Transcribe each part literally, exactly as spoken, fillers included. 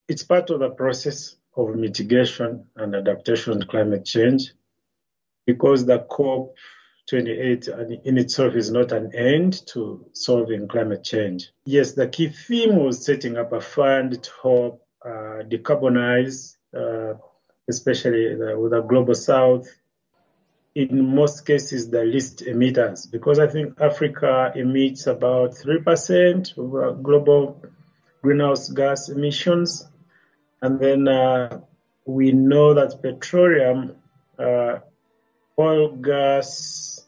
it's part of the process of mitigation and adaptation to climate change, because the COP twenty-eight in itself is not an end to solving climate change. Yes, the key theme was setting up a fund to help uh, decarbonize, uh, especially the, with the global south, in most cases the least emitters, because I think Africa emits about three percent of uh, global greenhouse gas emissions. And then uh, we know that petroleum, uh, oil, gas,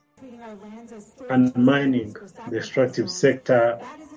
and mining, the extractive sector,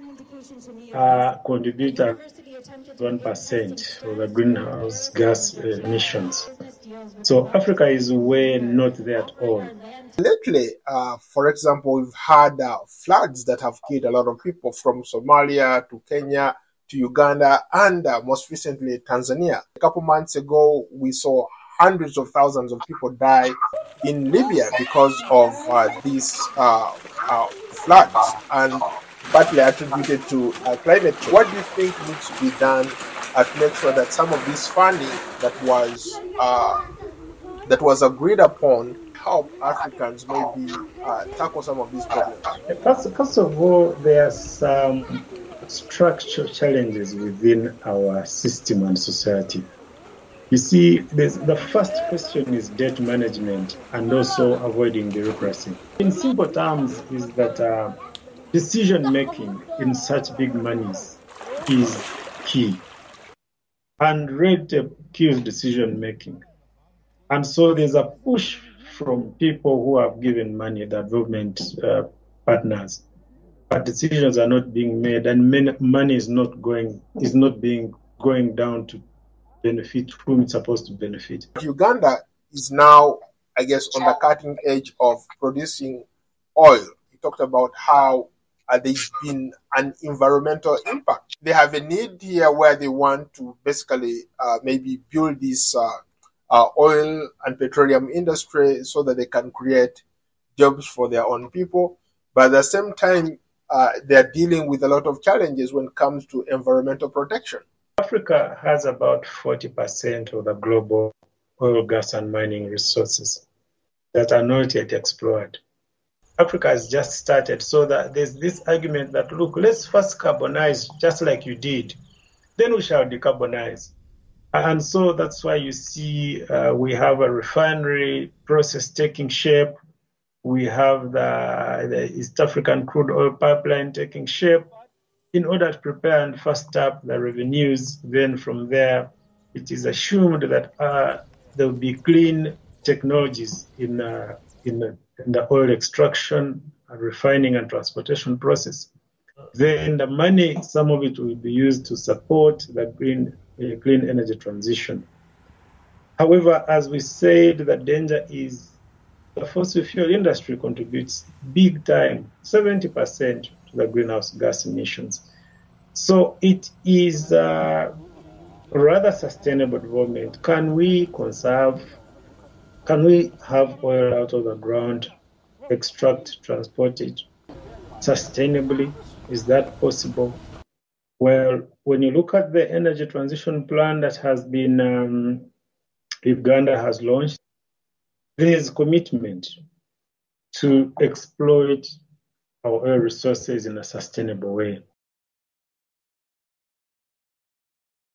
uh, contribute at one percent of the greenhouse gas emissions. So Africa is way not there at all. Lately, uh, for example, we've had uh, floods that have killed a lot of people from Somalia to Kenya to Uganda and uh, most recently Tanzania. A couple months ago, we saw hundreds of thousands of people die in Libya because of uh, these uh, uh, floods, and partly attributed to uh, climate change. What do you think needs to be done uh, to make sure that some of this funding that was uh, that was agreed upon help Africans maybe uh, tackle some of these problems? First, first of all, there are some structural challenges within our system and society. You see, the first question is debt management and also avoiding bureaucracy. In simple terms, is that uh, decision making in such big monies is key, and red tape kills decision making. And so there's a push from people who have given money, the development uh, partners, but decisions are not being made, and money is not going is not being going down to benefit whom it's supposed to benefit. Uganda is now, I guess, on the cutting edge of producing oil. You talked about how uh, there's been an environmental impact. They have a need here where they want to basically uh, maybe build this uh, uh, oil and petroleum industry so that they can create jobs for their own people. But at the same time, uh, they're dealing with a lot of challenges when it comes to environmental protection. Africa has about forty percent of the global oil, gas, and mining resources that are not yet explored. Africa has just started, so that there's this argument that, look, let's first carbonize just like you did, then we shall decarbonize. And so that's why you see uh, we have a refinery process taking shape. We have the, the East African crude oil pipeline taking shape, in order to prepare and fast up the revenues. Then from there, it is assumed that uh, there will be clean technologies in, uh, in, the, in the oil extraction, refining, and transportation process. Then the money, some of it will be used to support the green, uh, clean energy transition. However, as we said, the danger is the fossil fuel industry contributes big time, seventy percent to the greenhouse gas emissions. So it is a rather sustainable development. Can we conserve, can we have oil out of the ground, extract, transport it sustainably? Is that possible? Well, when you look at the energy transition plan that has been, um, Uganda has launched, there is commitment to exploit our oil resources in a sustainable way.